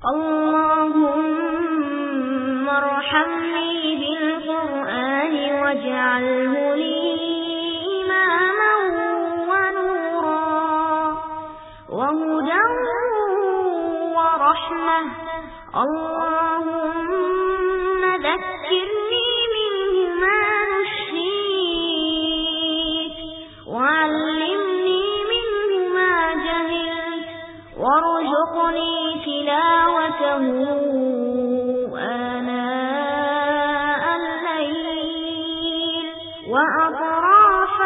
اللهم ارحمني بالقرآن واجعله لي إماما ونورا وهدى ورحمة. اللهم ذكرني منه ما نسيت وعلمني منه ما جهلت وارزقني تلاوته آناء الليل وأطراف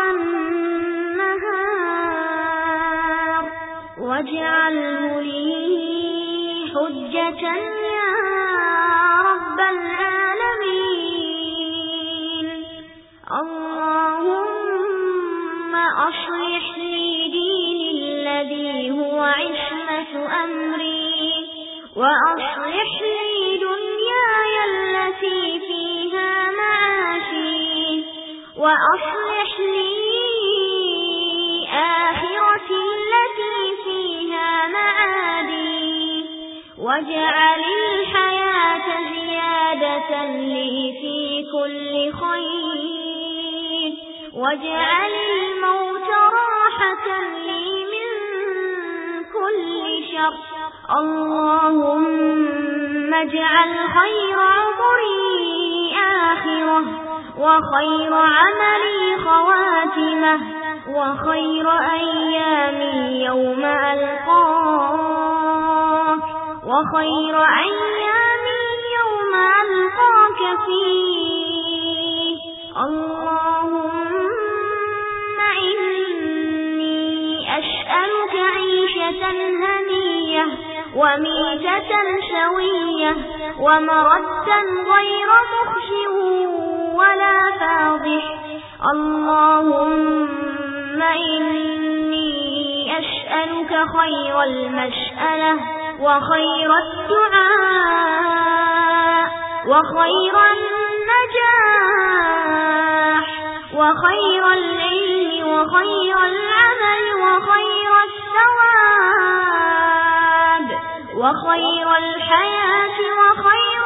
النهار واجعله لي حجة يا رب العالمين. اللهم أصلح لي ديني الذي هو عصمة أمري وأصلح لي دنياي التي فيها معاشي وأصلح لي آخرتي التي فيها معادي واجعل الحياة زيادة لي في كل خير واجعل الموت راحة لي من كل شر. اللهم اجعل خير عمري آخرة وخير عملي خواتمة وخير أيامي يوم ألقاك وخير أيامي يوم ألقاك فيه. اللهم إني أسألك عيشة هنية وميتة سوية ومردا غير مخزٍ ولا فاضح. اللهم إني أسألك خير المسألة وخير الدعاء وخير النجاح وخير العلم وخير العمل وخير الثواب وخير الحياة وخير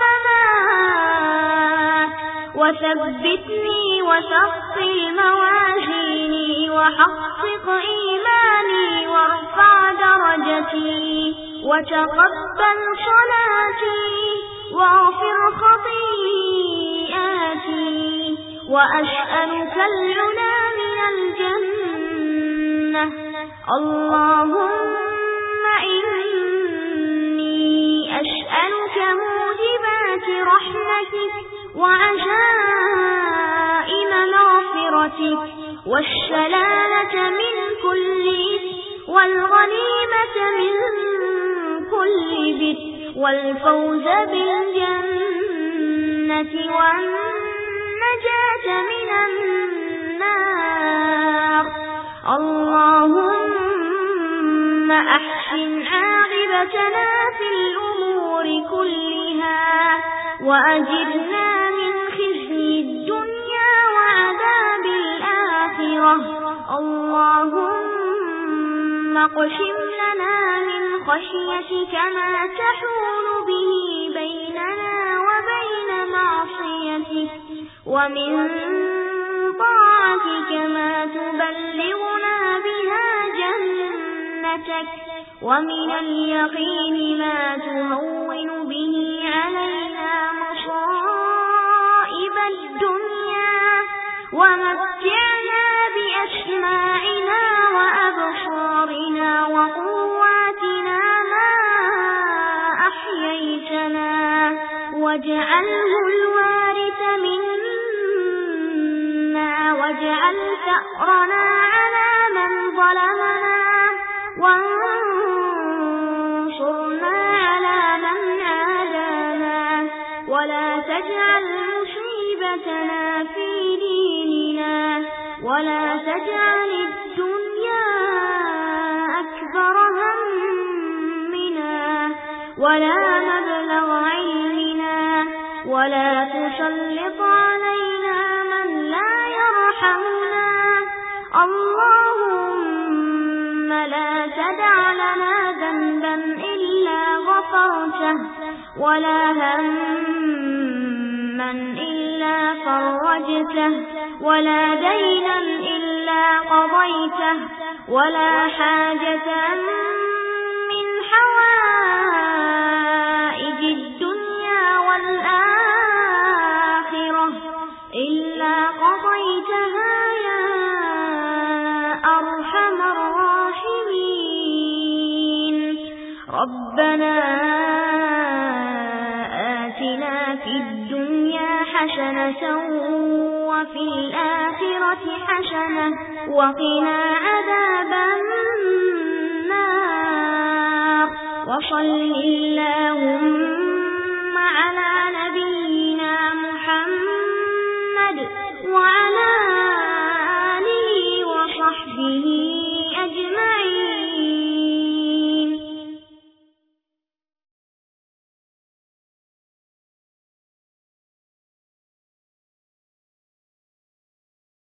الممات. وثبتني وثقل موازيني وحقق إيماني وارفع درجتي وتقبل صلاتي واغفر خطيئاتي وأسألك العلا من الجنة. اللهم إني أسألك موجبات رحمتك وعزائم مغفرتك والسلامة من كل إثم والغنيمة من كل بر والفوز بالجنة والنجاة من النار. اللهم أحسن عاقبتنا في الأمور كلها وأجرنا من خزي الدنيا وعذاب الآخرة. اللهم اقسم لنا من خشيتك ما تحول به بيننا وبين معصيتك ومن طاعتك ما تبلغنا بها جنتك ومن اليقين ما تهون به علينا مصائب الدنيا ومتعنا بأسماعنا وأبصارنا وقواتنا ما أحييتنا واجعله الوارث منا واجعل ثأرنا على من ظلمنا وانصرنا على من عادانا ولا تجعل مصيبتنا في ديننا ولا تجعل الدنيا أكبر همنا ولا مبلغ علمنا ولا تسلط علينا من لا يرحمنا. اللهم لا تدع لنا ذنبا إلا غفرته غفرته ولا همًا إلا فرجته ولا دينا إلا قضيته ولا حاجة من حوائج الدنيا والآخرة إلا قضيتها يا أرحم الراحمين. ربنا آتنا في الدنيا حسنة وفي الآخرة حسنة وقنا عذاب النار. وصل